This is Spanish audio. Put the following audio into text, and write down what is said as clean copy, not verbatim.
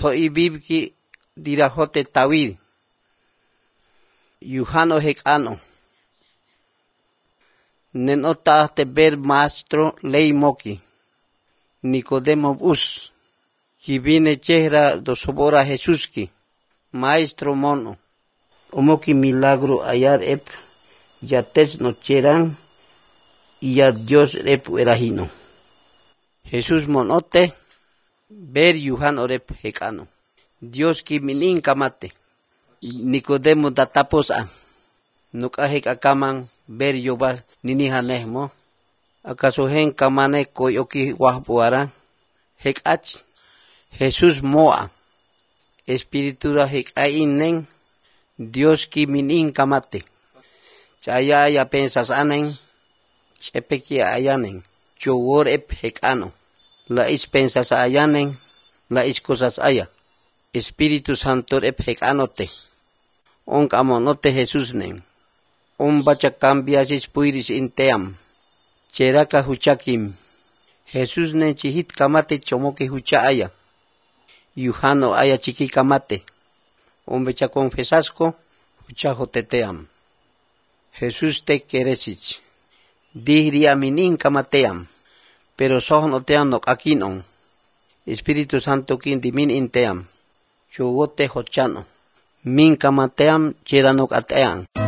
Toi bibki dirajote tawil. Yuhano hekano. Nenota te ver maestro ley moki. Nicodemo bus. Kibine chehra do sobora Jesuski. Maestro mono. Omoki milagro ayar ep. Yates no cheran. Y ya Dios rep erajino. Jesús monote. Ver yuhan orep hekano. Dios ki minin kamate. Nicodemo dataposa. Nuka hekakaman ver yoba ninihanehmo. ¿Acaso hen kamane koyoki wahbuara? Hekach. Jesús moa. Espiritura hekainen. Dios ki minin kamate. Chaya ya pensas anen. Chepeki ayanen. Chowor ep hekano. La is pensas ayanen. La is cosas aya. Espíritu Santo ep hekanote. On kamonote Jesús nen. On bacha cambiasis puiris inteam. Cheraka huchakim. Jesús nen chihit kamate chomoke hucha aya. Yuhano aya chiki kamate. On becha confesasco hucha joteteam. Jesús te queresich. Dihria minin kamateam. Pero sohnoteam no akinon. Espíritu Santo kin dimin inteam. Chugote hochano. Min kamateam cheranok ateam.